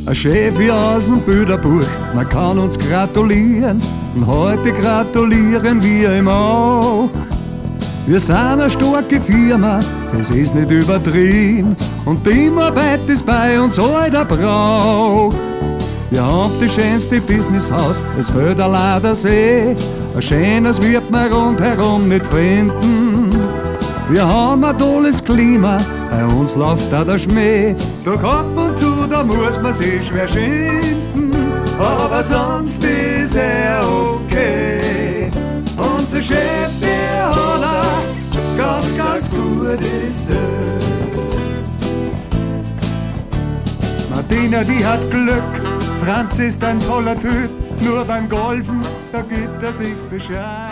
Ein Chef wie aus dem Bilderbuch, man kann uns gratulieren. Und heute gratulieren wir ihm auch. Wir sind eine starke Firma, das ist nicht übertrieben. Und die Teamarbeit ist bei uns alter Brauch. Wir haben das schönste Businesshaus, es fehlt allein der See. Ein schönes wird man rundherum nicht finden. Wir haben ein tolles Klima, bei uns läuft auch der Schmäh. Doch ab und zu, da muss man sich schwer schinden. Aber sonst ist er okay. Unser Chef, der hat ein ganz gutes Sinn. Martina, die hat Glück, Franz ist ein toller Typ. Nur beim Golfen, da gibt er sich Bescheid.